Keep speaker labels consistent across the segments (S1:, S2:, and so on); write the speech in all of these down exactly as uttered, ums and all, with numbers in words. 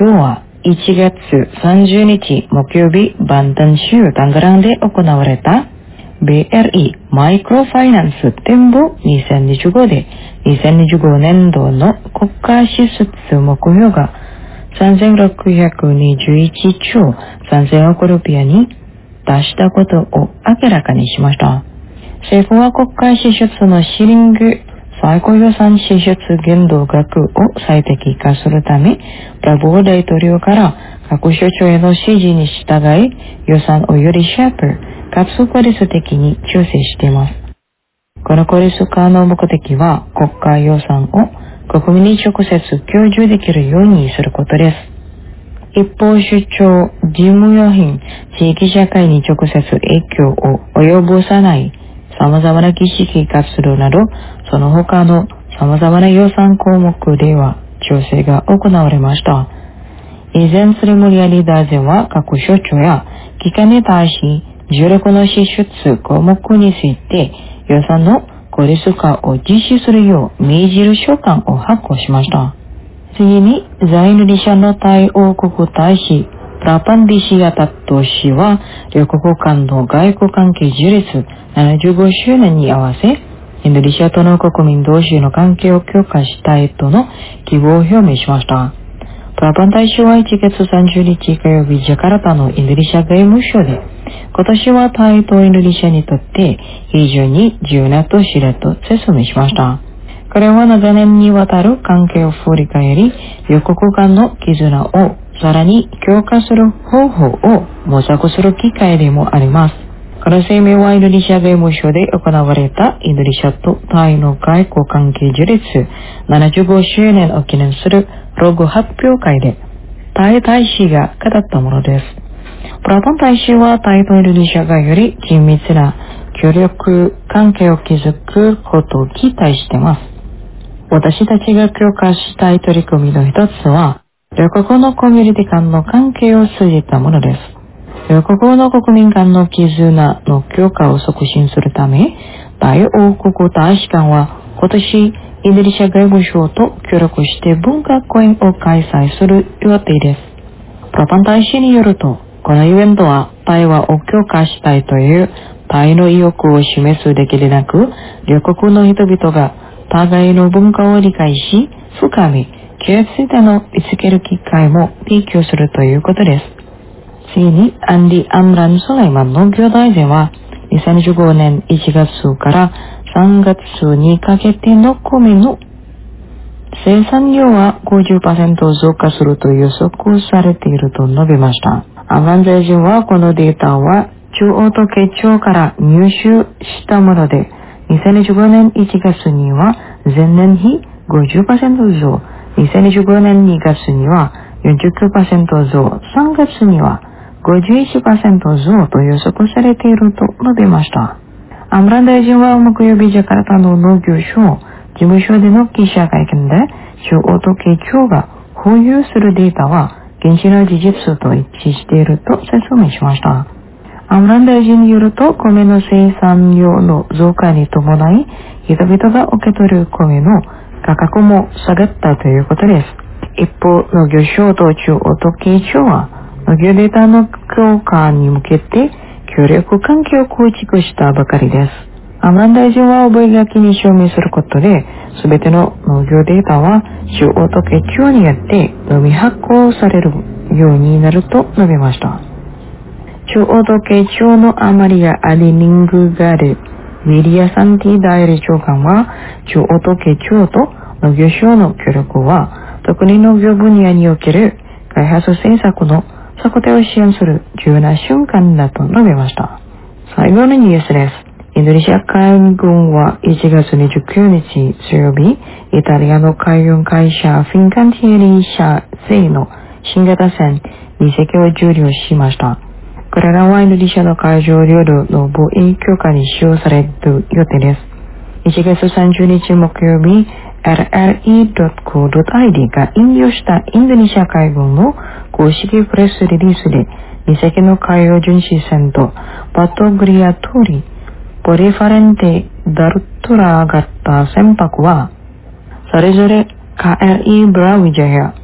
S1: 今日はいちがつさんじゅうにち木曜日、バンタン州タンガランで行われた ビーエルイー マイクロファイナンス展望にせんにじゅうごでにせんにじゅうごねんどの国家支出目標がさんぜんろっぴゃくにじゅういちちょうさんぜんおくルピアに達したことを明らかにしました。政府は国家支出のシリング最高予算支出限度額を最適化するため、プラボー大統領から各省庁への指示に従い、予算をよりシャープかつ効率的に調整しています。この効率化の目的は、国家予算を国民に直接享受できるようにすることです。一方、首長、事務用品、地域社会に直接影響を及ぼさない様々な儀式活動など、その他の様々な予算項目では調整が行われました。以前、スリムリアリーダーゼは各省庁や機関に対し、じゅうろくの支出項目について予算の効率化を実施するよう命じる書簡を発行しました。次に、在日者の対王国大使、プラパンディシアタット氏は、両国間の外交関係樹立ななじゅうごしゅうねんに合わせ、インドネシアとの国民同士の関係を強化したいとの希望を表明しました。プラパン大使はいちがつさんじゅうにち火曜日、ジャカルタのインドネシア外務省で、今年は対等インドネシアにとって非常に重要な年だと説明しました。これは長年にわたる関係を振り返り、両国間の絆をさらに強化する方法を模索する機会でもあります。この声明はインドネシア外務省で行われたインドネシアとタイの外交関係樹立ななじゅうごしゅうねんを記念するロゴ発表会でタイ大使が語ったものです。プラパン大使はタイとインドネシアがより緊密な協力関係を築くことを期待しています。私たちが強化したい取り組みの一つは、両国のコミュニティ間の関係を通じたものです。両国の国民間の絆の強化を促進するため、大王国大使館は今年インドネシア外務省と協力して文化公演を開催する予定です。プラパン大使によると、このイベントは対話を強化したいというタイの意欲を示すだけでなく、両国の人々が互いの文化を理解し、深み、共通点を見つける機会も提供するということです。次に、アンディ・アムラン・ソライマン農業大臣は、にせんじゅうごねんいちがつからさんがつにかけての米の生産量は ごじゅっパーセント 増加すると予測されていると述べました。アムラン大臣は、このデータは中央統計庁から入手したもので、にせんにじゅうごねんいちがつには前年比 ごじゅっパーセント 増、にせんにじゅうごねんにがつには よんじゅうきゅうパーセント 増、さんがつには ごじゅういちパーセント 増と予測されていると述べました。アムラン大臣は木曜日ジャカルタの農業省事務所での記者会見で、中央統計庁が保有するデータは現地の事実と一致していると説明しました。アムラン大臣によると、米の生産量の増加に伴い、人々が受け取る米の価格も下がったということです。一方、農業省と中央統計庁は、農業データの強化に向けて協力関係を構築したばかりです。アムラン大臣は覚書に証明することで、すべての農業データは中央統計庁によって読み発行されるようになると述べました。中央統計庁のアマリア・アディニングガル・ウィリア・サンティ代理長官は、中央統計庁と農業省の協力は、特に農業分野における開発政策の策定を支援する重要な瞬間だと述べました。最後のニュースです。インドネシア海軍はいちがつにじゅうくにち水曜日、イタリアの海運会社フィンカンティエリ社製の新型船にせきを受領しました。これらはインドネシアの海上領土の防衛強化に使用される予定です。いちがつさんじゅうにち木曜日、エルエルイードットコードットアイディー が引用したインドネシア海軍の公式プレスリリースで、にせきの海洋巡視船とバトグリアトーリ、ポリファレンテ・ダルトラ型船舶は、それぞれ ケーエルイー ブラウィジャヤ、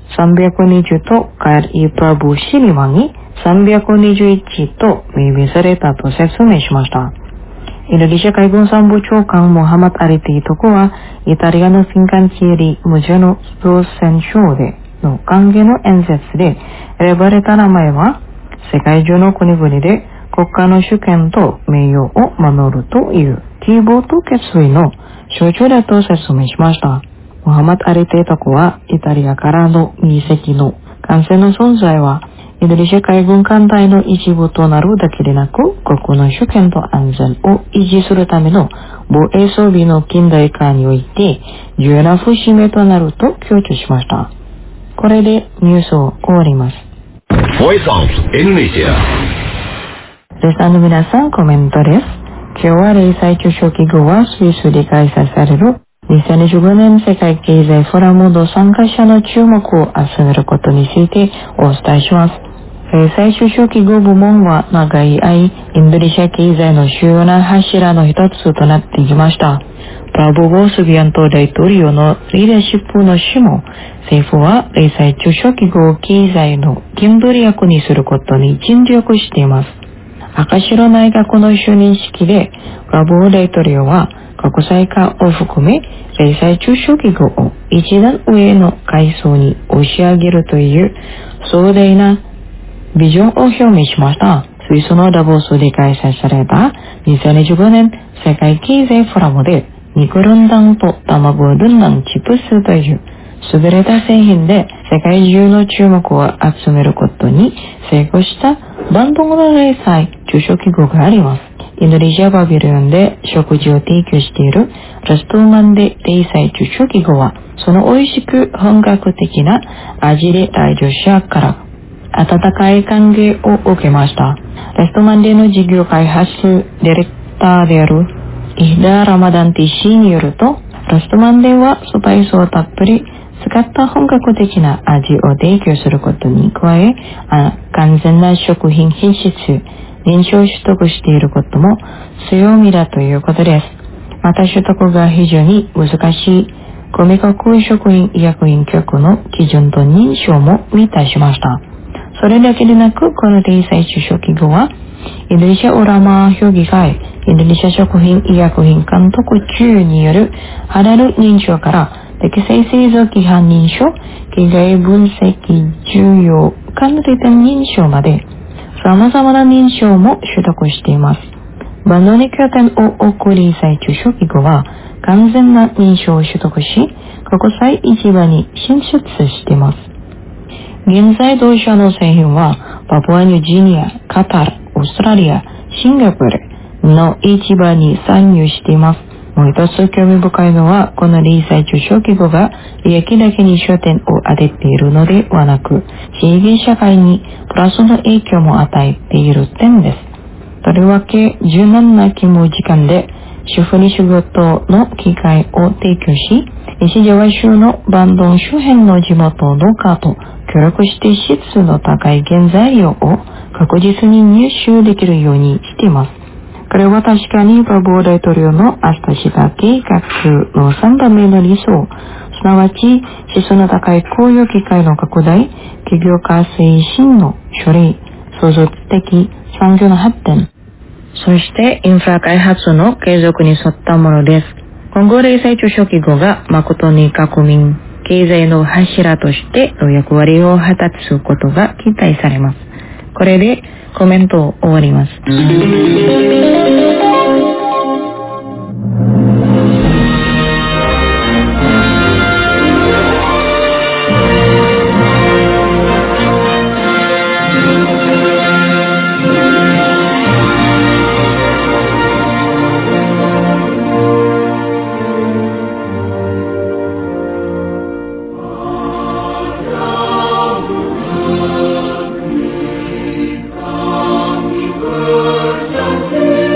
S1: さんびゃくにじゅうとカーリー・プラブ・シリマにさんびゃくにじゅういちと命名されたと説明しました。インドネシア海軍参謀長官モハマド・アリティトコは、イタリアのフィンカンチエリ・ムジェノ・スプロ戦勝での歓迎の演説で選ばれた名前は、世界中の国々で国家の主権と名誉を守るという希望と決意の象徴だと説明しました。モハマド・アリティトコは、イタリアからのに隻の艦船の存在は、インドネシア海軍艦隊の一部となるだけでなく、国の主権と安全を維持するための防衛装備の近代化において重要な節目となると強調しました。これでニュースを終わります。
S2: Voice of Indonesia。
S1: リスナーの皆さん、コメントです。今日は零細中小企業はスイスで開催されるにせんじゅうごねん世界経済フォーラムの参加者の注目を集めることについてお伝えします。零細中小企業部門は長い間、インドネシア経済の主要な柱の一つとなってきました。プラボゴ・スビアント大統領のリーダーシップの下、政府は零細中小企業を経済の原動力にすることに尽力しています。赤白内閣の就任式で、プラボゴ大統領は国際化を含め、零細中小企業を一段上の階層に押し上げるという壮大なビジョンを表明しました。スイスのダボスで開催されたにせんじゅうごねん世界経済フォーラムで肉ルンダンと卵ルンダンチップスという優れた製品で世界中の注目を集めることに成功したバンドの零細中小企業があります。インドネシアパビリオンで食事を提供しているレストランで零細中小企業はその美味しく本格的な味で来場者から温かい歓迎を受けました。レストランでの事業開発ディレクターであるイヒダ・ラマダンティ氏によると、レストランではスパイスをたっぷり使った本格的な味を提供することに加え、完全な食品品質、認証を取得していることも強みだということです。また取得が非常に難しい米国食品医薬品局の基準と認証も満たしました。それだけでなく、この零細中小企業は、インドネシアオラマ評議会、インドネシア食品医薬品監督中によるハラル認証から、適正製造規範認証、経済分析重要管理店認証まで、様々な認証も取得しています。バンドに拠点を置く零細中小企業は、完全な認証を取得し、国際市場に進出しています。現在同社の製品はパプアニューギニア、カタール、オーストラリア、シンガポールの市場に参入しています。もう一つ興味深いのは、この零細中小企業が利益だけに焦点を当てているのではなく、地域社会にプラスの影響も与えている点です。とりわけ柔軟な勤務時間で主婦に仕事の機会を提供し、西ジャワ州のバンドン周辺の地元農家と協力して質の高い原材料を確実に入手できるようにしています。これは確かにバボー大統領のアスタシタ計画のさんばんめの理想、すなわち質の高い雇用機会の拡大、企業化推進の処理、創造的産業の発展、そしてインフラ開発の継続に沿ったものです。今後零細中小企業が誠に国民経済の柱としての役割を果たすことが期待されます。これでコメントを終わります。
S3: Thank you.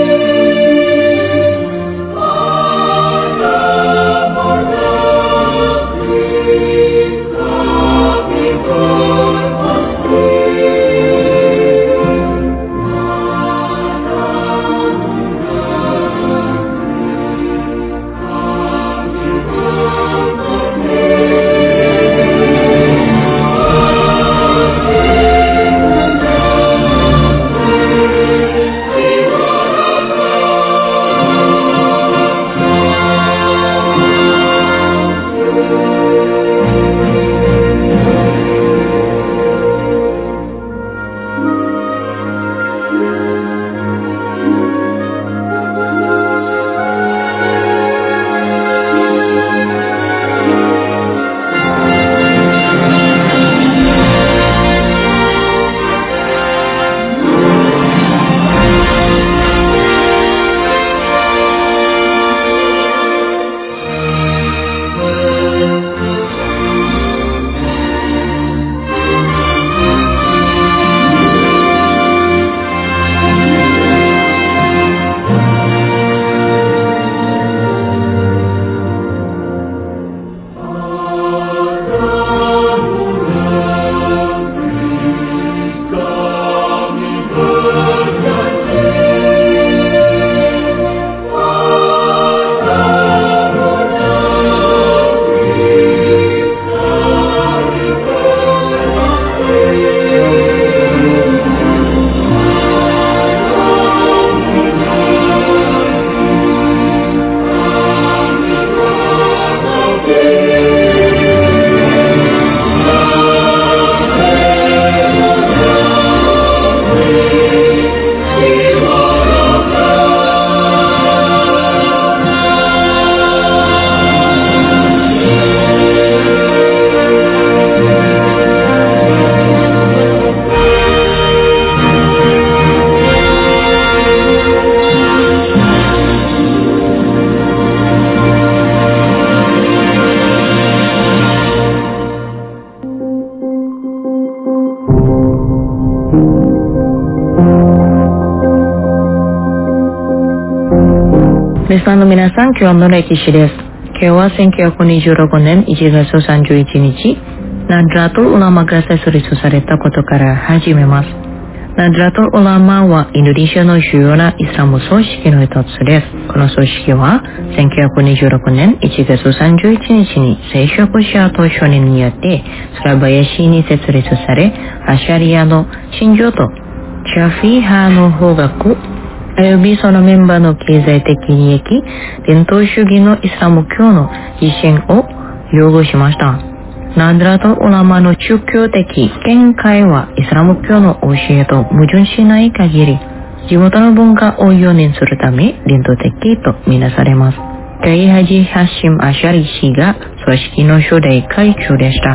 S1: リスナーの皆さん、今日の歴史です。今日はせんきゅうひゃくにじゅうろくねんいちがつさんじゅういちにち、ナドラトル・ウラマが設立されたことから始めます。ナドラトル・ウラマはインドネシアの主要なイスラム組織の一つです。この組織はせんきゅうひゃくにじゅうろくねんいちがつさんじゅういちにちに聖職者と承認によってスラバヤシに設立され、アシャリアの信条とシャフィー派の法学およびそのメンバーの経済的利益、伝統主義のイスラム教の実践を擁護しました。ナドラトル・ウラマの宗教的見解はイスラム教の教えと矛盾しない限り、地元の文化を容認するため伝統的とみなされます。カイハジ・ハシム・アシャリ氏が組織の初代会長でした。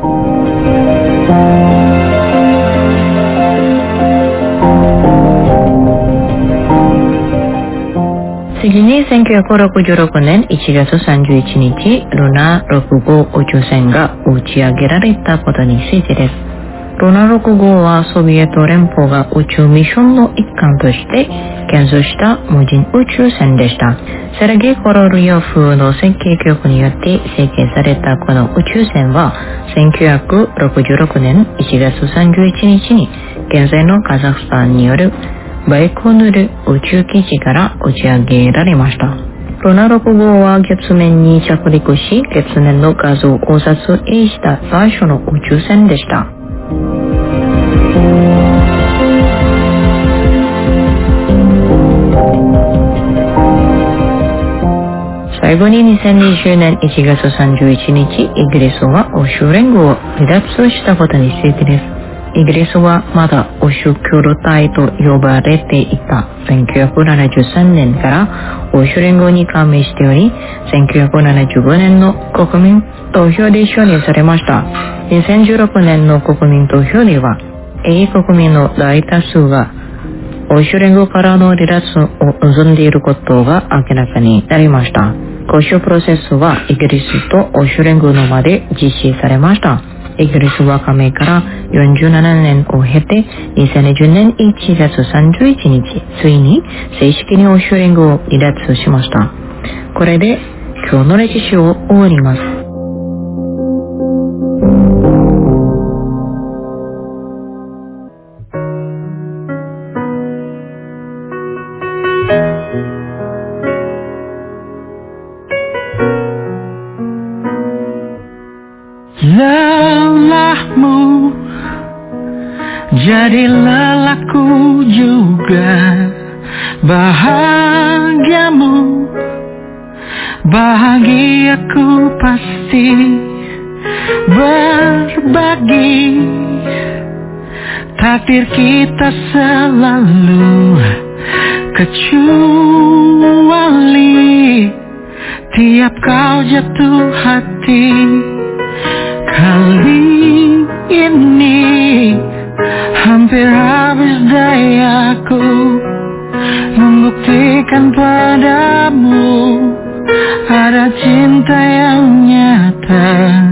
S1: 次にせんきゅうひゃくろくじゅうろくねんいちがつさんじゅういちにち、ルナろくごう宇宙船が打ち上げられたことについてです。ルナろくごうはソビエト連邦が宇宙ミッションの一環として建設した無人宇宙船でした。セルゲイ・コロリヨフの設計局によって設計されたこの宇宙船はせんきゅうひゃくろくじゅうろくねんいちがつさんじゅういちにちに現在のカザフスタンによるバイコヌル宇宙基地から打ち上げられました。ルナろくごうは月面に着陸し、月面の画像を撮影した最初の宇宙船でした。最後ににせんにじゅうねんいちがつさんじゅういちにち、イギリスは欧州連合を離脱したことについてです。イギリスはまだ欧州共同体と呼ばれていたせんきゅうひゃくななじゅうさんねんから欧州連合に加盟しており、せんきゅうひゃくななじゅうごねんの国民投票で承認されました。にせんじゅうろくねんの国民投票では、英国民の大多数が欧州連合からの離脱を望んでいることが明らかになりました。交渉プロセスはイギリスと欧州連合の間で実施されました。イギリスは加盟からよんじゅうななねんを経てにせんにじゅうねんいちがつさんじゅういちにち、ついに正式に欧州連合を離脱しました。これで今日の歴史を終わります。
S3: Lelahmu jadi lelahku juga, bahagiamu bahagiaku pasti berbagi. Takdir kita selalu kecuali tiap kau jatuh hati. Kali ini hampir habis dayaku membuktikan padamu ada cinta yang nyata,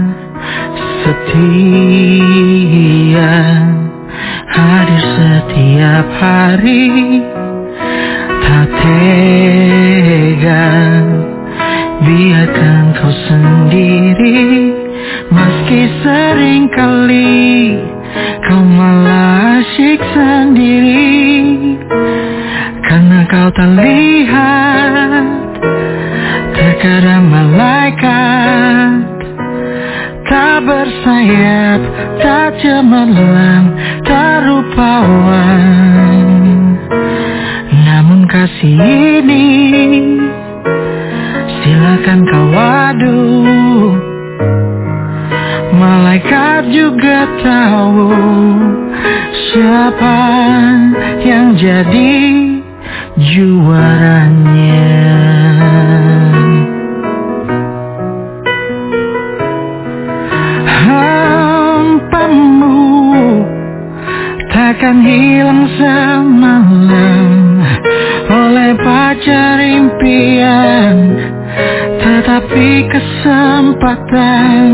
S3: setia, hadir setiap hari, tak tega biarkan kau sendiri. Meski sering kali kau malah asyik sendiri, karena kau tak lihat terkadang malaikat tak bersayap, tak cemerlang, tak rupawan. Namun kasih ini silakan kau adu, malaikat juga tahu siapa yang jadi juaranya. Hampamu takkan hilang semalam oleh pacar impian, tetapi kesempatan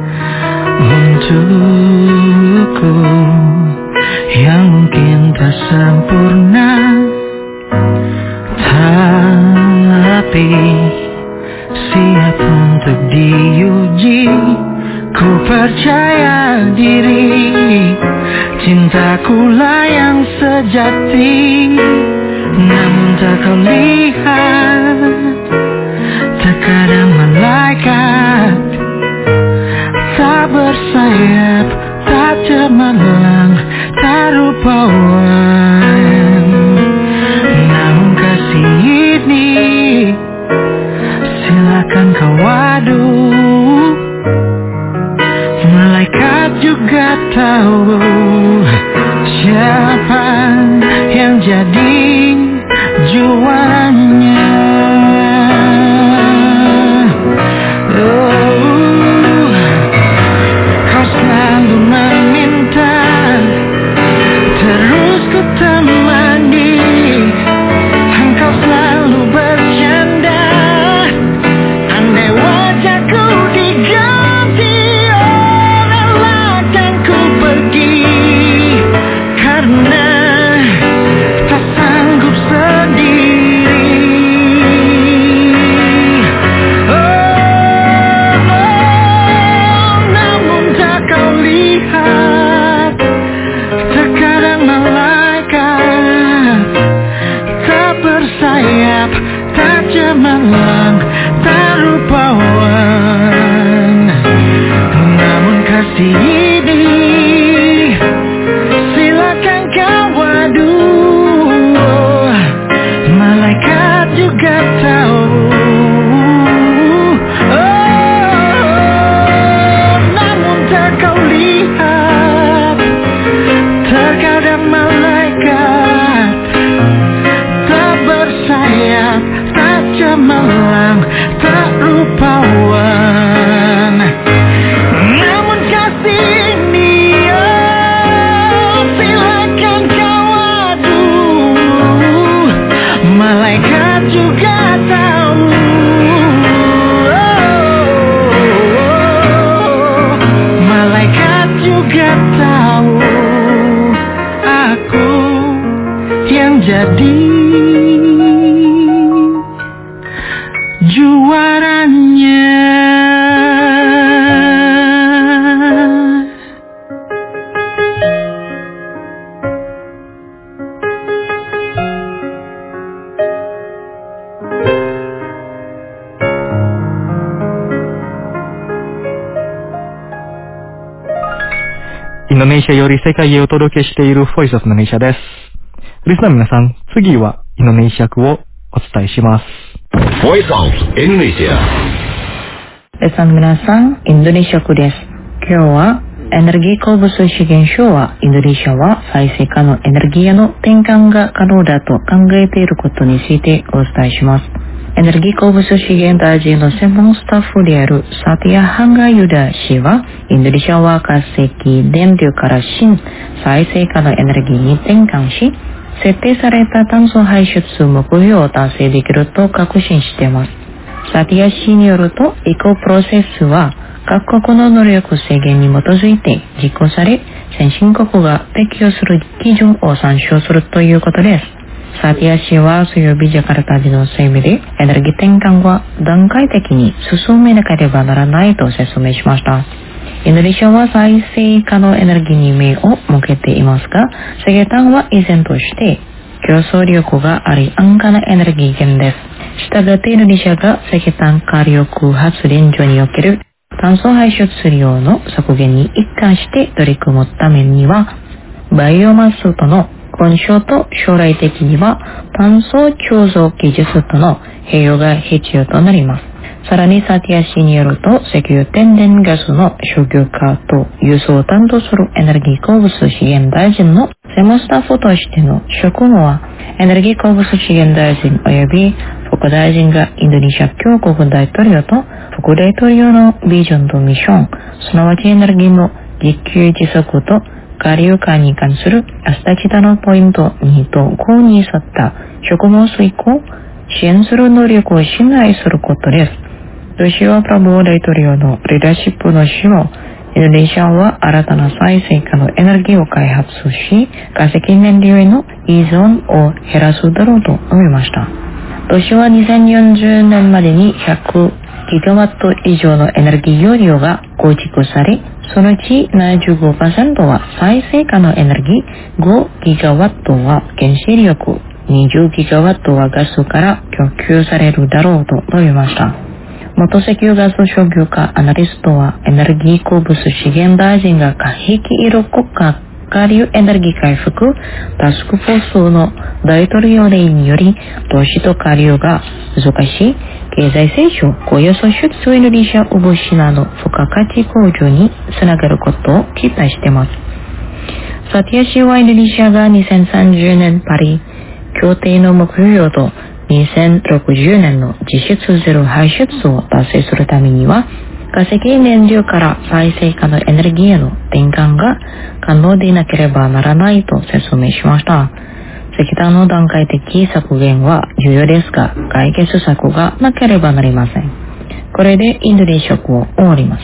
S3: untukku yang mungkin tak sempurna, tak Cintakulah yang sejati, namun tak kau lihat. Terkadang malaikat tak bersayap, tak cemerlang, tak rupawan. Namun kasih ini silakan kau adu. Malaikat juga tahu siapa yang jadi juaranya. Oh, kau selalu meminta, terus ku temani. Engkau selalu bercanda, andai wajahku diganti, relakan ku pergi, karena tak sanggup sendiri. Oh, oh, namun tak kau lihat. Terkadang malaikat tak bersayap, tak cemerlang, tak rupawan. Namun kasih ini silakan kau adu. Malaikat juga tahu. Oh, namun tak kau lihat. Terkadang malaikat tak bersayap, tak cemerlang, tak rupawan. Namun kasih ini, oh, silakan kau adu. Malaikat juga tahu. Oh, malaikat juga tahu. Aku yang jadi juaranya.
S4: インドネシアより世界へお届けしているボイスオブインドネシアです。リスナーの皆さん、次はインドネシア語をお伝えします。
S2: Voice of Indonesia。
S1: リスナーの皆さん、インドネシア語です。今日はエネルギー鉱物資源省はインドネシアは再生可能エネルギーへの転換が可能だと考えていることについてお伝えします。エネルギー鉱物資源大臣の専門スタッフであるサティア・ハンガユダ氏は、インドネシアは化石燃料から新再生可能エネルギーに転換し、設定された炭素排出目標を達成できると確信しています。サティア氏によると、エコプロセスは各国の能力制限に基づいて実行され、先進国が適用する基準を参照するということです。サティア氏は水曜日ジャカルタでの声明で、エネルギー転換は段階的に進めなければならないと説明しました。インドネシアは再生可能エネルギーに目を向けていますが、石炭は依然として競争力があり安価なエネルギー源です。したがってインドネシアが石炭火力発電所における炭素排出量の削減に一貫して取り組むためには、バイオマスとの混焼と将来的には炭素貯蔵技術との併用が必要となります。さらにサティア氏によると、石油天然ガスの商業化と輸送を担当するエネルギー鉱物資源大臣の専門スタッフとしての職務は、エネルギー鉱物資源大臣及び副大臣がインドネシア共和国大統領と副大統領のビジョンとミッション、すなわちエネルギーの自給自足と下流化に関する明日北のポイントにとごに沿った職務遂行、支援する能力を信頼することです。ロシアプラボー大統領のリーダーシップの死後、インドネシアは新たな再生可能エネルギーを開発し、化石燃料への依存を減らすだろうと述べました。 年はにせんよんじゅうねんまでにひゃくギガワット以上のエネルギー容量が構築され、そのうち ななじゅうごパーセント は再生可能エネルギー、ごギガワットは原子力、にじゅうギガワットはガスから供給されるだろうと述べました。元石油ガス商業家アナリストは、エネルギー鉱物資源大臣が過激色国家下流エネルギー回復タスクフォースの大統領令により、投資と下流が難しい経済成長、雇用創出とエネルギー物資など付加価値向上につながることを期待しています。サティア氏はインドネシアがにせんさんじゅうねんパリ協定の目標とにせんろくじゅうねんの実質ゼロ排出を達成するためには、化石燃料から再生可能エネルギーへの転換が可能でなければならないと説明しました。石炭の段階的削減は重要ですが、解決策がなければなりません。これでインドネシアを終わります。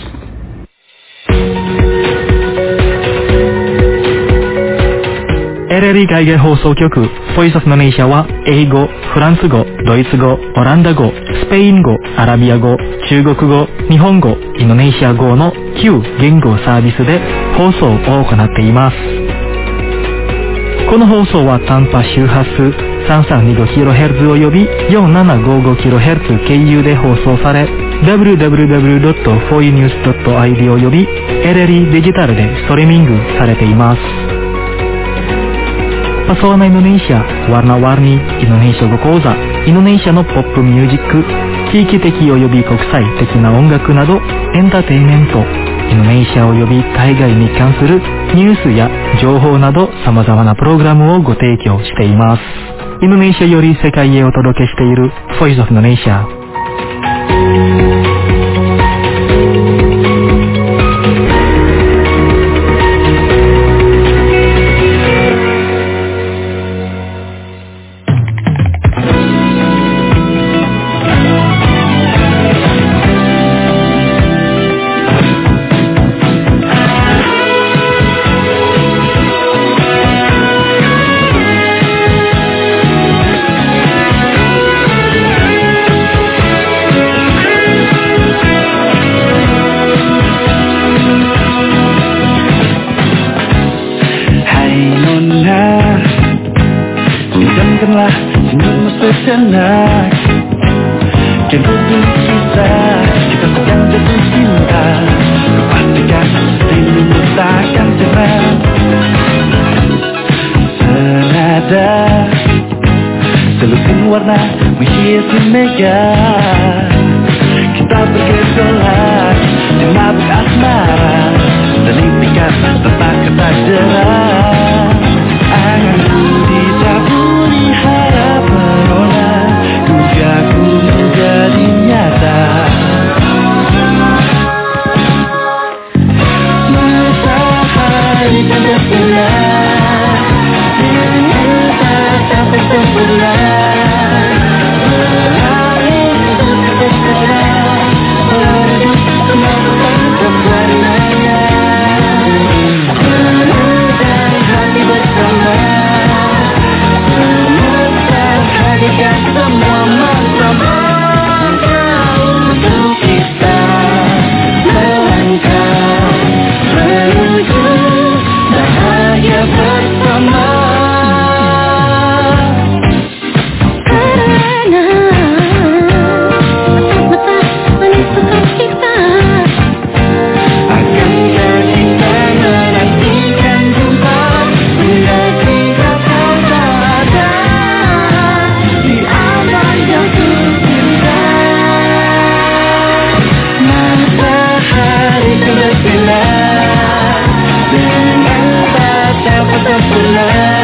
S4: エルエルイー 外語放送局 Voice of Indonesia は英語、フランス語、ドイツ語、オランダ語、スペイン語、アラビア語、中国語、日本語、インドネシア語のきゅう言語サービスで放送を行っています。この放送は短波周波数 さんさんにごキロヘルツ および よんななごごキロヘルツ 経由で放送され、ダブリューダブリューダブリュードットフォーイーニュースドットアイディー および エルエルイー デジタルでストリーミングされています。Pesona Indonesia, warna-warni Indonesia語講座、インドネシアのポップミュージック、地域的及び国際的な音楽などエンターテインメント、インドネシア及び海外に関するニュースや情報など様々なプログラムをご提供しています。インドネシアより世界へお届けしている Voice of Indonesia。
S3: sejenak dan duduk kita kita sedang jatuh cinta. Pastikan rindu takkan cepat senada selusin warna menghiasi mega. Kita bergejolak dan mabuk asmara saling pikat tanpa kata jerah. Anganku ditaburi harap merona, dugaku menjadi nyata. Matahari kan terbelah dengan tak sampai sempurna. Berlari untuk terserah, merebut melakukan warnanya. Menundang hati bersama, memutar hadirkan semua masa-masa untuk kita melangkah menuju bahagia bersama. Karena mata-mata menentukan kita, akankah kita menantikan jumpa bila kita tak ada di alam yang tercinta. Matahari kan bersinar dengan tak dapat terpulang.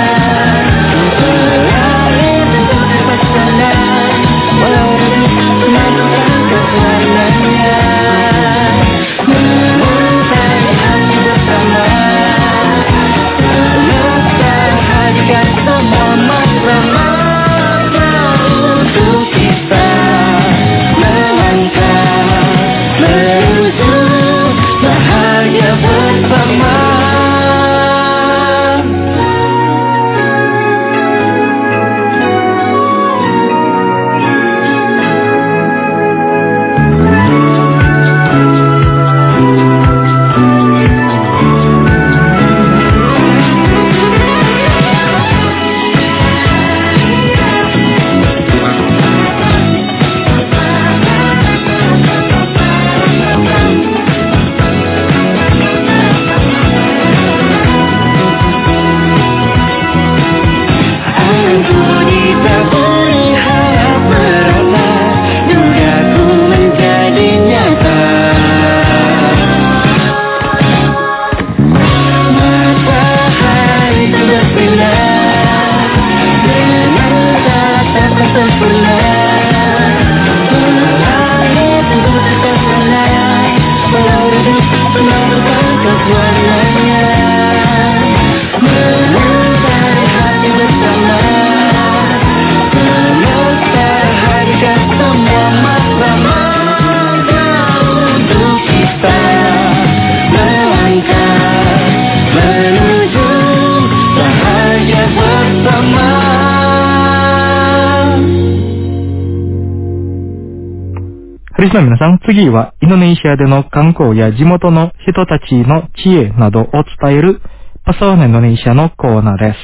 S4: リスナーの皆さん、次はインドネシアでの観光や地元の人たちの知恵などを伝えるパソワナインドネシアのコーナーです。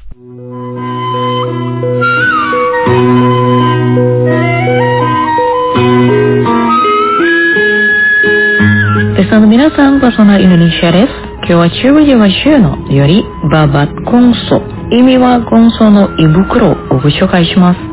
S1: リスナーの皆さん、パソワナインドネシアです。今日は中部ジャワ州のよりババッゴンソ、意味はゴンソの胃袋をご紹介します。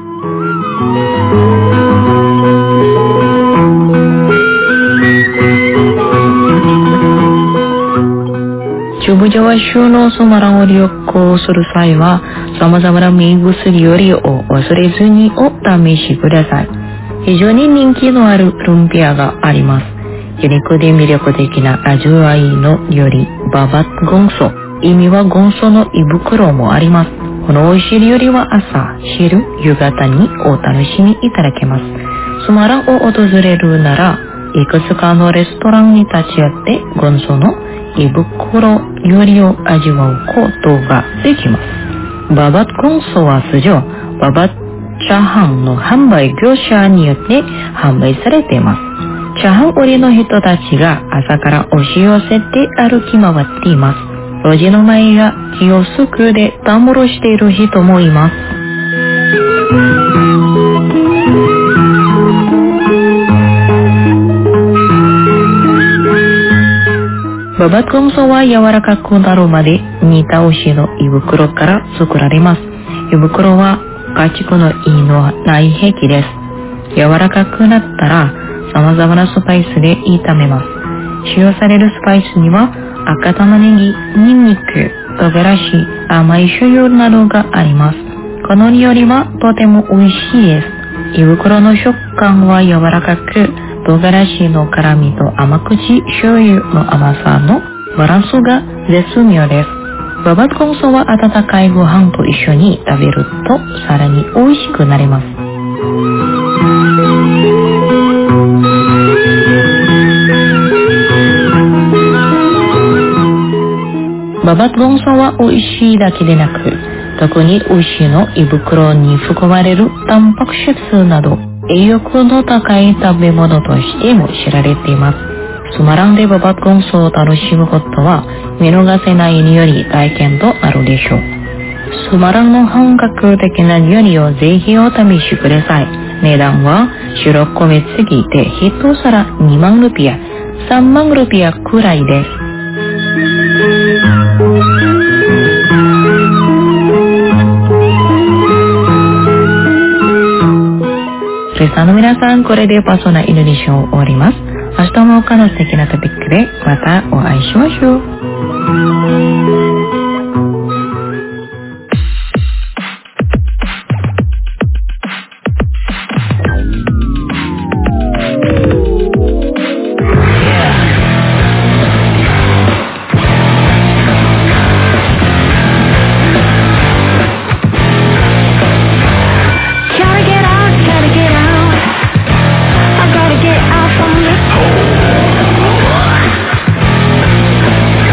S1: 中部ジャワ州のソマランを旅行する際は、様々な目薬よりを忘れずにお試しください。非常に人気のあるルンピアがあります。ユニークで魅力的な味わいの料理、ババッゴンソ。意味はゴンソの胃袋もあります。この美味しい料理は朝、昼、夕方にお楽しみいただけます。ソマランを訪れるなら、いくつかのレストランに立ち寄ってゴンソの胃袋料理を味わうことができます。ババッゴンソは通常、ババッチャーハンの販売業者によって販売されています。チャーハン売りの人たちが朝から押し寄せて歩き回っています。路地の前がキオスクでたむろしている人もいます。ババッゴンソは柔らかくなるまで煮倒しの胃袋から作られます。胃袋は家畜の胃の内壁です。柔らかくなったら様々なスパイスで炒めます。使用されるスパイスには赤玉ねぎ、ニンニク、唐辛子、甘い醤油などがあります。この料理はとても美味しいです。胃袋の食感は柔らかく、唐辛子の辛みと甘口醤油の甘さのバランスが絶妙です。ババッゴンソは温かいご飯と一緒に食べるとさらに美味しくなります。ババッゴンソは美味しいだけでなく、特に牛の胃袋に含まれるタンパク質など栄養価の高い食べ物としても知られています。ソマランでババッゴンソを楽しむことは見逃せない料理体験となるでしょう。ソマランの本格的な料理をぜひお試しください。値段は白米すぎて一皿にまんルピア、さんまんルピアくらいです。リスナーの皆さん、これでパソナインドネシアを終わります。明日も他の素敵なトピックでまたお会いしましょう。
S3: Gotta get out from this hole.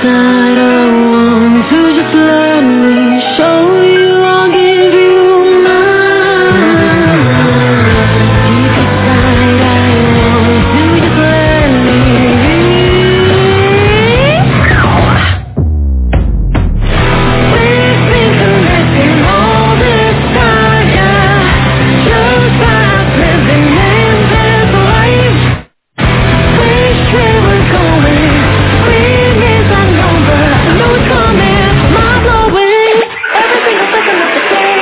S3: inside I want to just let me show you, I'll give you mine. Deep inside I want to just let me We've been connecting all this time, yeah. Just like living in this life. Which way we're going, we miss our number. I know it's coming, mind blowing. Every single second of the day.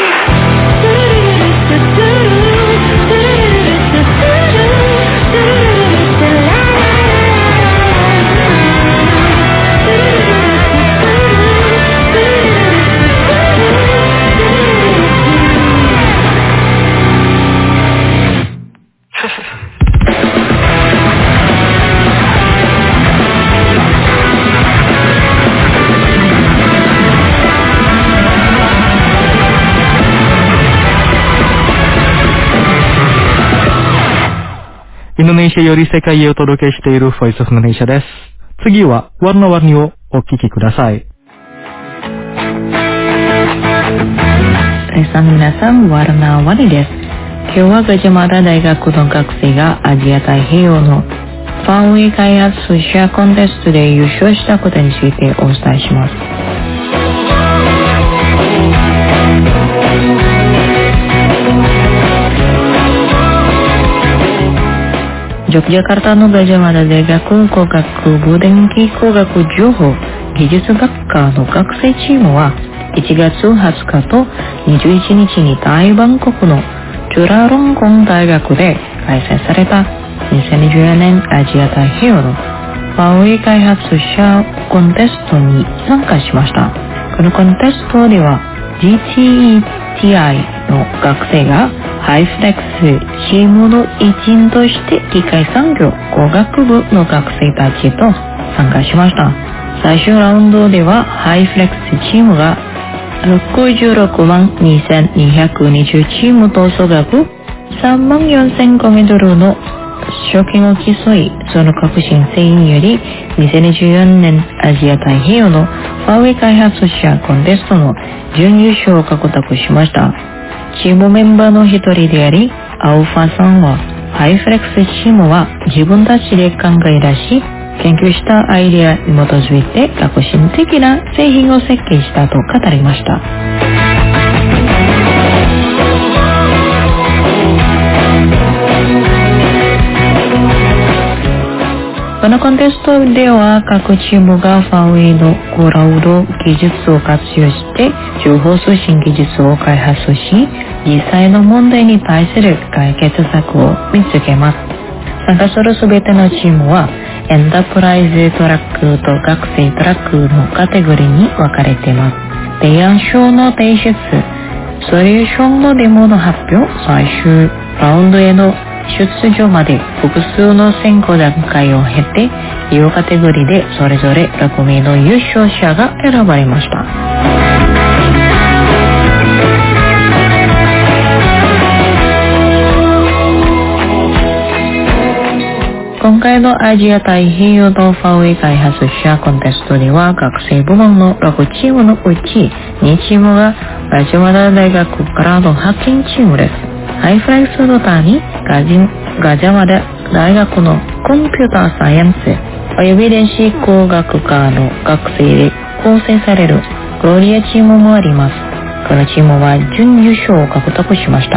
S4: インドネシアより世界へお届けしている Voice of Indonesia です。次はワルナワニをお聞きください。
S1: リスナーの皆さん、ワルナワニです。今日はガジャマダ大学の学生がアジア太平洋のファンウェイ開発寿司屋コンテストで優勝したことについてお伝えします。ジョクジャカルタのガジャマダ大学工学部電気工学情報技術学科の学生チームはいちがつはつかとにじゅういちにちに大バンコクのチュラロンゴン大学で開催されたにせんにじゅうよねんアジア太平洋のファンウェイ開発者コンテストに参加しました。このコンテストでは ジーティーティーアイ の学生がハイフレックスチームの一員として機械産業工学部の学生たちと参加しました。最終ラウンドではハイフレックスチームがろくじゅうろくまんにせんにひゃくにじゅうチームと総額さんまんよんせんごメートルの賞金を競い、その革新性によりにせんにじゅうよねんアジア太平洋のファーウェイ開発者コンテストの準優勝を獲得しました。チームメンバーの一人でありアオファさんは、ハイフレックスチームは自分たちで考え出し研究したアイデアに基づいて革新的な製品を設計したと語りました。このコンテストでは各チームがファンウェイのクラウド技術を活用して情報通信技術を開発し、実際の問題に対する解決策を見つけます。参加するすべてのチームはエンタープライズトラックと学生トラックのカテゴリーに分かれています。提案書の提出、ソリューションのデモの発表、最終ラウンドへの出場まで複数の選考段階を経て、両カテゴリーでそれぞれろくめいの優勝者が選ばれました。今回のアジア太平洋のファンウェイ開発者コンテストでは、学生部門のろくチームのうちにチームがガジャマダ大学からの派遣チームです。ハイフレックスの他にガジガジャマダ大学のコンピューターサイエンスおよび電子工学科の学生で構成されるグロリアチームもあります。このチームは準優勝を獲得しました。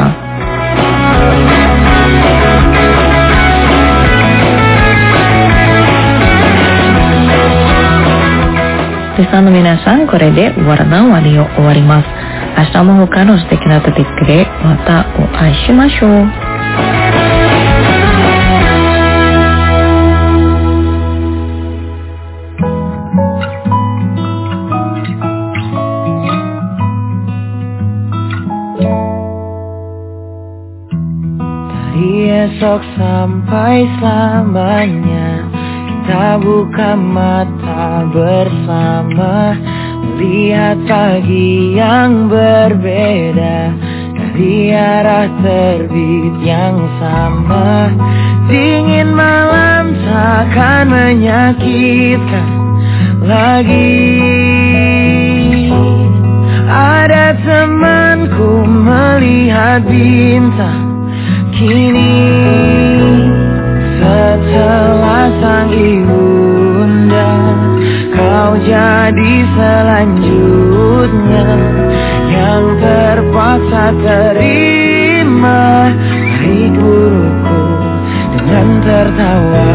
S1: リスナーの皆さん、これでワルナワニを終わります。明日も他の素敵なトピックでまたお会いしましょう。
S3: Dari esok sampai selamanya kita buka mata bersama, melihat pagi yang berbeda dari arah terbit yang sama. Dingin malam takkan menyakitkan, lagi. Ada temanku melihat bintang, kini setelah sang ibunda, kau jadi selanjutnya yang terpaksa terima baik burukku dengan tertawa.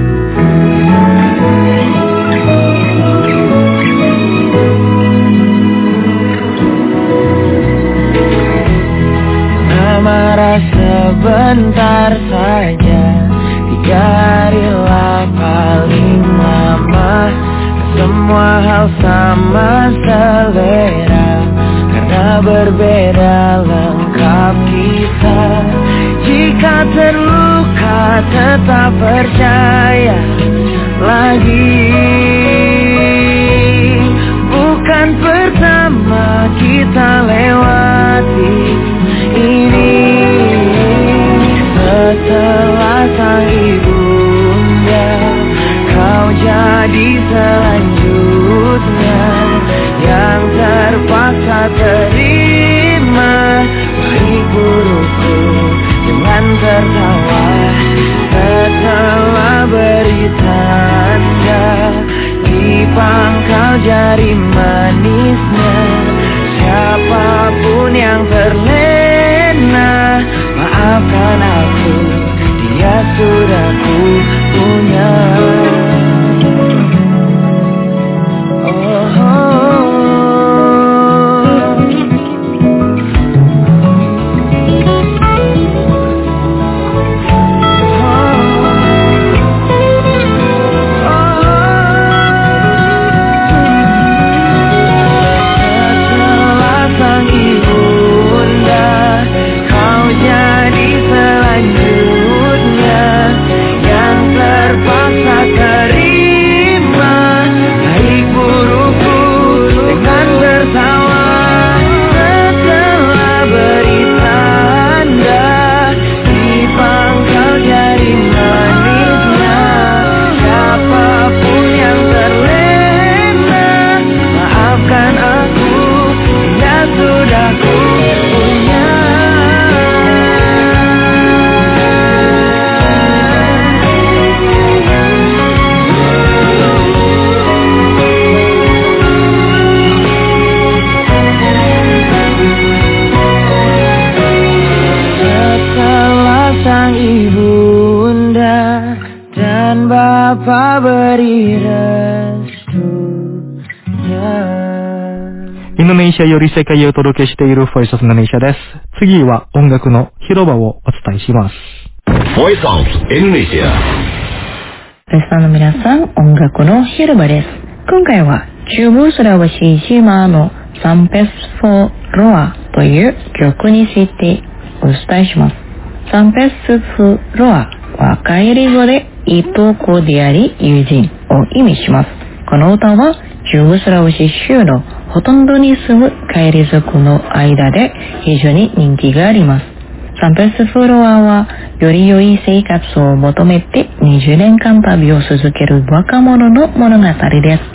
S3: Marah sebentar saja, tiga hari lah paling lama. Semua hal sama selera, karena berbeda lengkap kita. Jika terluka tetap percaya lagi. Bukan pertama kita lewati ini. Setelah sang ibunda, kau jadi selanjutnya yang terpaksa terima baik burukku dengan tertawa. Setelah beri tanda di pangkal jari manisnya, siapapun yang terlena, maafkan aku, dia sudah ku punya. Oh, oh. Bapa beri restunya.
S4: インドネシアより世界へお届けしている Voice of Indonesia です。次は音楽の広場をお伝えします。
S2: Voice of Indonesia。
S1: リスナーの皆さん、音楽の広場です。今回は中部スラワシ島のサンペスフォロアという曲についてお伝えします。サンペスフロアはカイリ語でいとこであり友人を意味します。この歌は中部スラワシ州のほとんどに住むカイリ族の間で非常に人気があります。サンペスフロアはより良い生活を求めてにじゅうねんかん旅を続ける若者の物語です。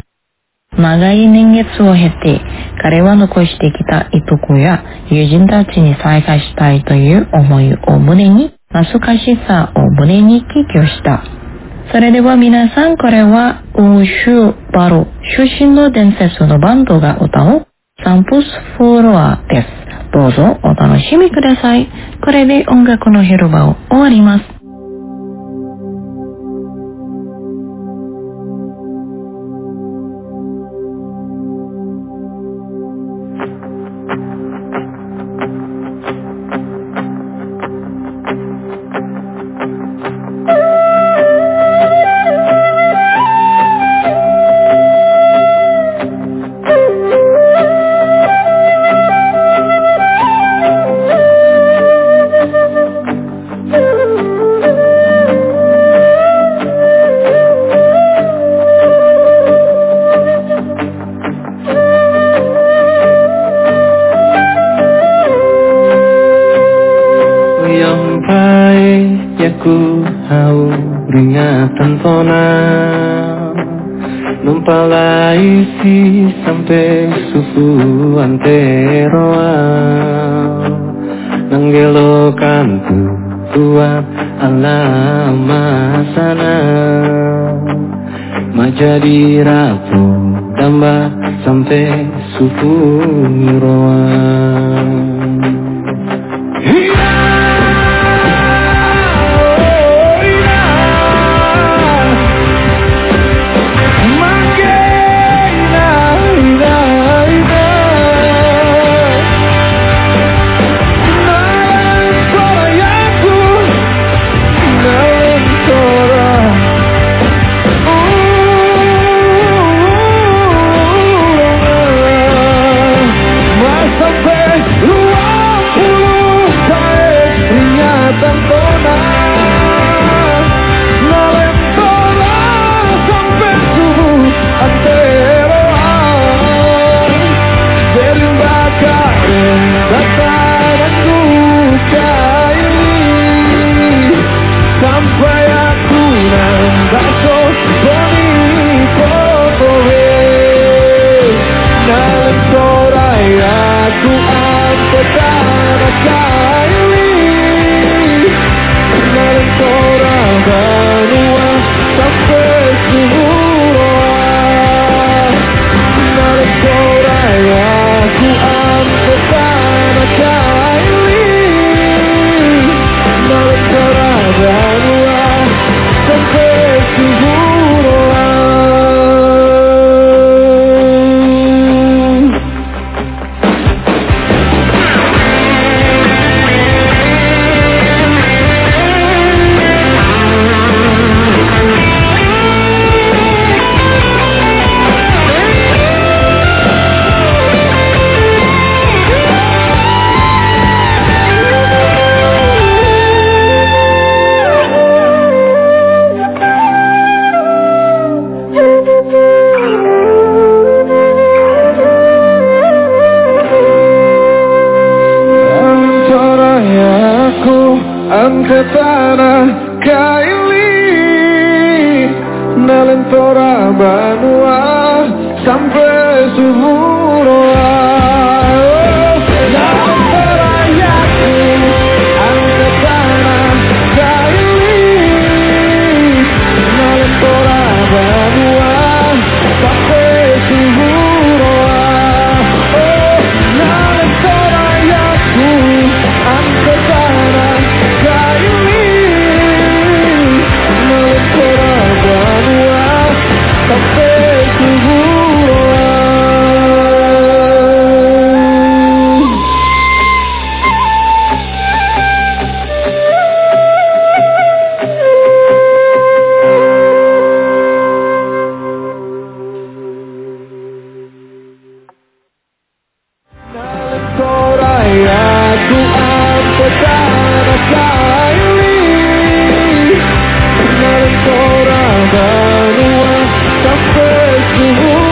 S1: 長い年月を経て彼は残してきたいとこや友人たちに再会したいという思いを胸に、懐かしさを胸に帰郷した。それでは皆さん、これはウーシューバロ出身の伝説のバンドが歌うサンプスフロアです。どうぞお楽しみください。これで音楽の広場を終わります。
S3: Ooh.
S5: mempalaisi sampai suku anteroa nanggelokan tuan alama sana majadi rapu tambah sampai suku roa. Angkat tanah kaili nalentora banua sampai suburoa. Nalentora yaku angkat tanah kaili nalentora banua sampai suburoa. Oh, nalentora yaku angkat tanah sampai subuh.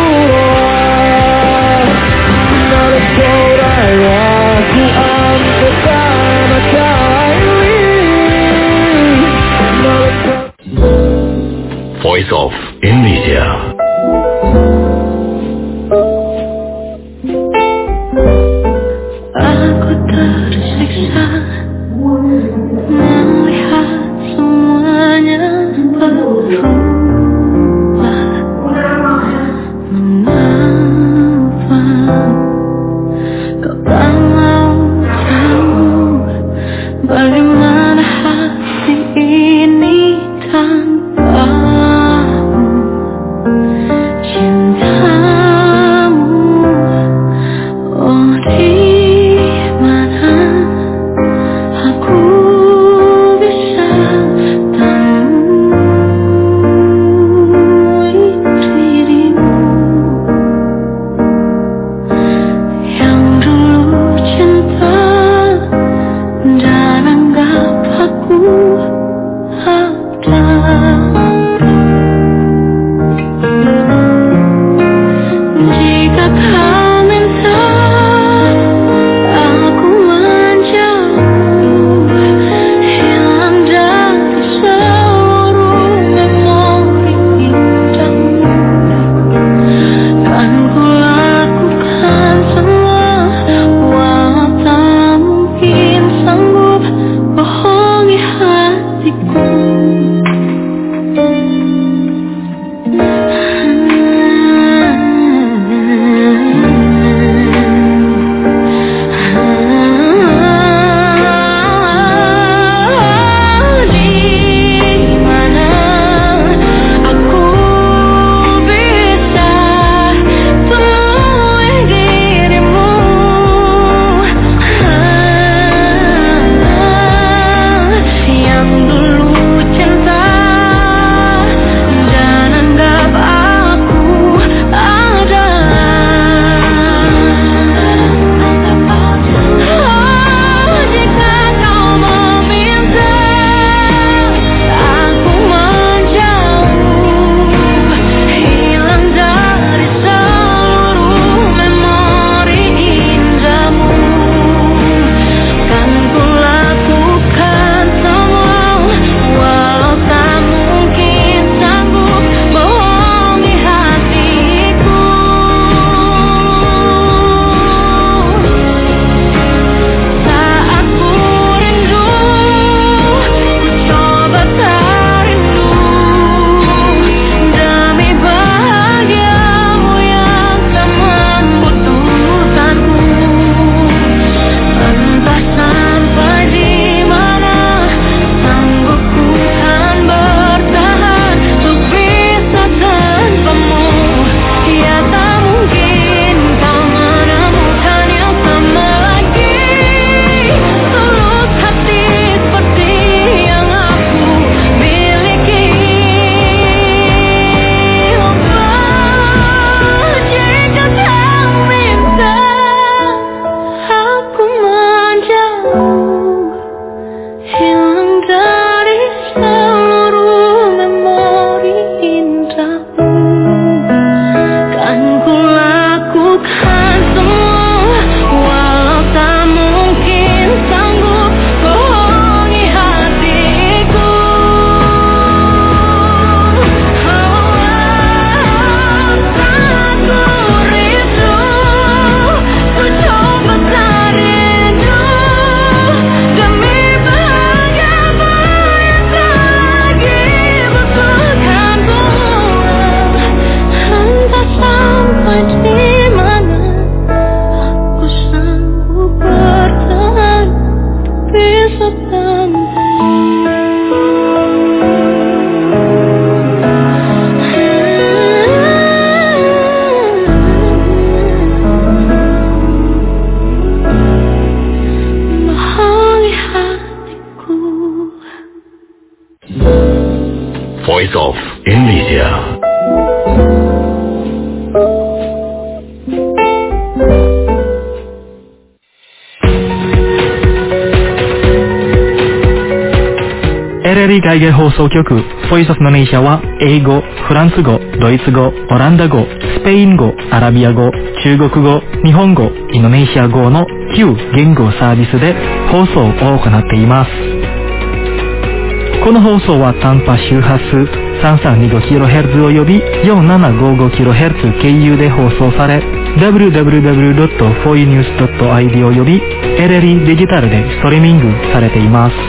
S4: 界外放送局ボイスオフのネイシャは英語、フランス語、ドイツ語、オランダ語、スペイン語、アラビア語、中国語、日本語、インドネシア語のきゅう言語サービスで放送を行っています。この放送は短波周波数 さんさんにごキロヘルツ および よんななごごキロヘルツ 経由で放送され ダブリューダブリューダブリュードットフォーイーニュースドットアイディー および エルエルイー デジタルでストリーミングされています。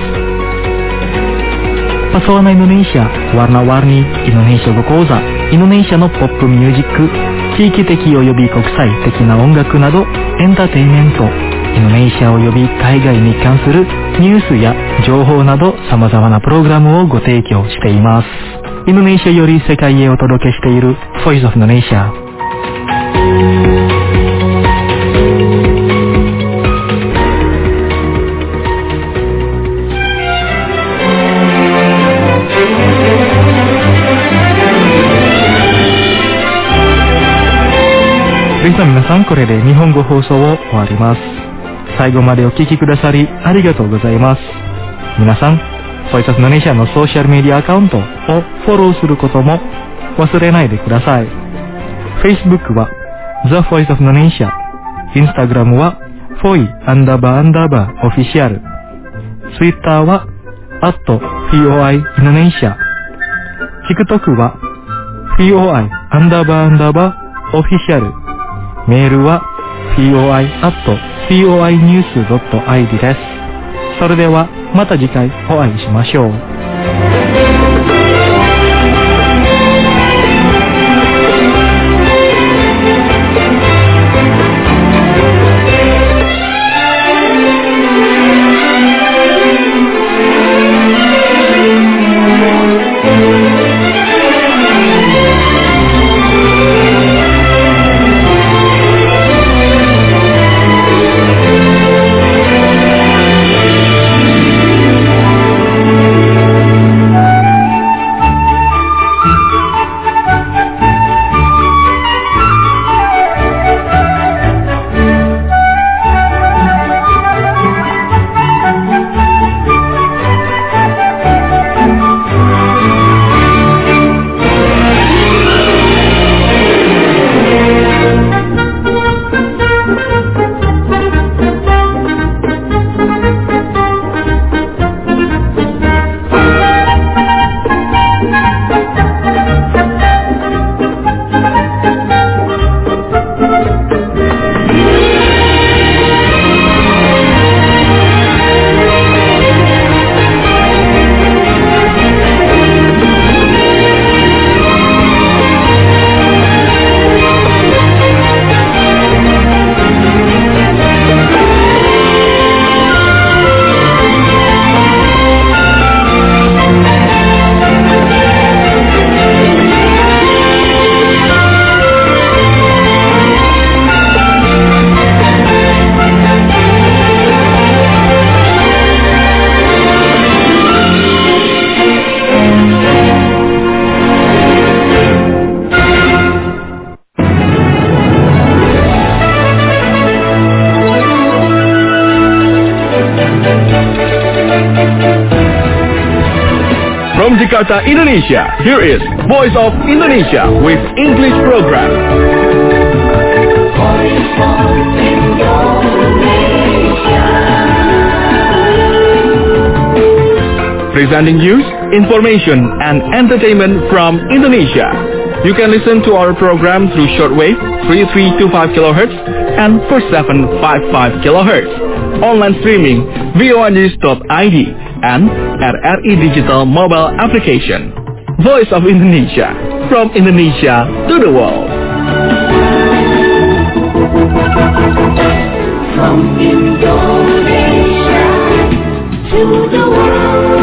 S4: パソワナインドネシア、ワーナワーニーインドネシア語講座、インドネシアのポップミュージック、地域的および国際的な音楽などエンターテインメント、インドネシアおよび海外に関するニュースや情報など様々なプログラムをご提供しています。インドネシアより世界へお届けしている Voice of Indonesia。ぜひとも皆さん、これで日本語放送を終わります。最後までお聞きくださりありがとうございます。皆さん、Voice of Indonesia のソーシャルメディアアカウントをフォローすることも忘れないでください。Facebook は The Voice of Indonesia、Instagram は フォイ アンダーバーアンダーバーオフィシャル、Twitter は アット フォーアイ Indonesia、TikTok は フォーアイ アンダーバーアンダーバーオフィシャル、メールは フォーアイ アット フォーアイ ニュース ドットアイディー です。それではまた次回お会いしましょう。
S2: From Jakarta, Indonesia, here is Voice of Indonesia with English program.
S3: Voice of Indonesia.
S2: Presenting news, information, and entertainment from Indonesia. You can listen to our program through shortwave three three two five kilohertz and four seven five five kilohertz. Online streaming v o a news dot i d and R R I Digital Mobile Application. Voice of Indonesia, from Indonesia to the world.
S3: From Indonesia to the world.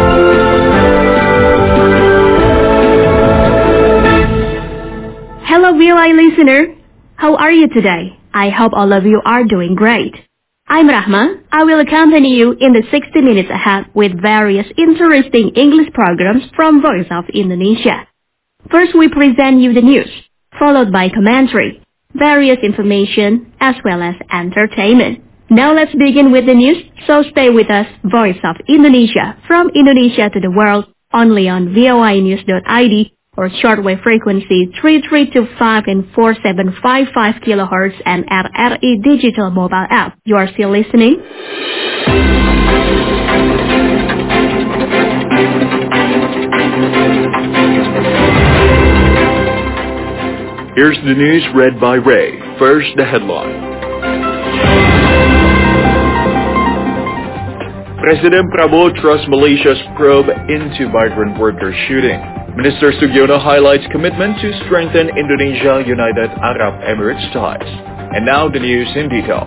S6: Hello V O I listener, how are you today? I hope all of you are doing great. I'm Rahma. I will accompany you in the sixty minutes ahead with various interesting English programs from Voice of Indonesia. First we present you the news, followed by commentary, various information, as well as entertainment. Now let's begin with the news, so stay with us, Voice of Indonesia, from Indonesia to the world, only on V O I news dot I D or shortwave frequency three three two five and four seven five five kilohertz and R R I digital mobile app. You are still listening?
S2: Here's the news read by Ray. First, the headline. President Prabowo trusts Malaysia's probe into migrant workers shooting. Minister Sugiono highlights commitment to strengthen Indonesia-United Arab Emirates ties. And now the news in detail.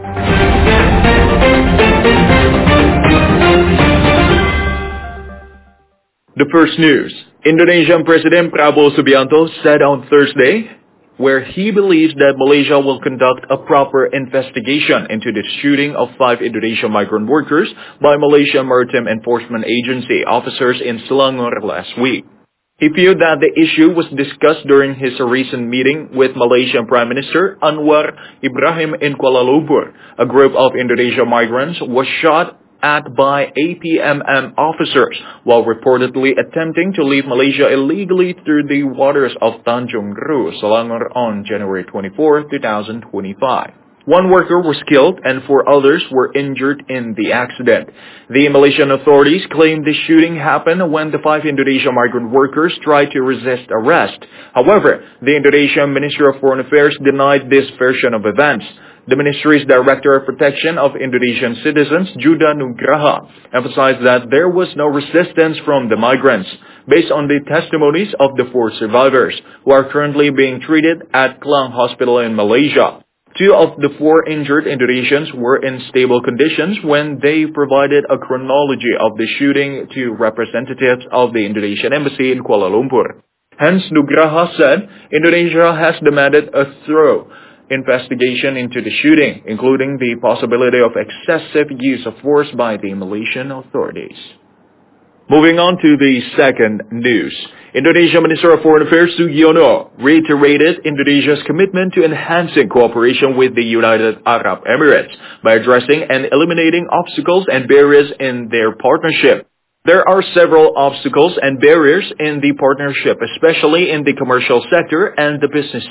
S2: The first news. Indonesian President Prabowo Subianto said on Thursday where he believes that Malaysia will conduct a proper investigation into the shooting of five Indonesian migrant workers by Malaysia Maritime Enforcement Agency officers in Selangor last week. He feared that the issue was discussed during his recent meeting with Malaysian Prime Minister Anwar Ibrahim in Kuala Lumpur. A group of Indonesian migrants was shot at by A P M M officers while reportedly attempting to leave Malaysia illegally through the waters of Tanjung Ru, Selangor on January twenty-fourth, twenty twenty-five. One worker was killed and four others were injured in the accident. The Malaysian authorities claim the shooting happened when the five Indonesian migrant workers tried to resist arrest. However, the Indonesian Ministry of Foreign Affairs denied this version of events. The ministry's Director of Protection of Indonesian Citizens, Judah Nugraha, emphasized that there was no resistance from the migrants, based on the testimonies of the four survivors, who are currently being treated at Klang Hospital in Malaysia. Two of the four injured Indonesians were in stable conditions when they provided a chronology of the shooting to representatives of the Indonesian Embassy in Kuala Lumpur. Hence, Nugraha said Indonesia has demanded a thorough investigation into the shooting, including the possibility of excessive use of force by the Malaysian authorities. Moving on to the second news. Indonesian Minister of Foreign Affairs Sugiono reiterated Indonesia's commitment to enhancing cooperation with the United Arab Emirates by addressing and eliminating obstacles and barriers in their partnership. There are several obstacles and barriers in the partnership, especially in the commercial sector and the business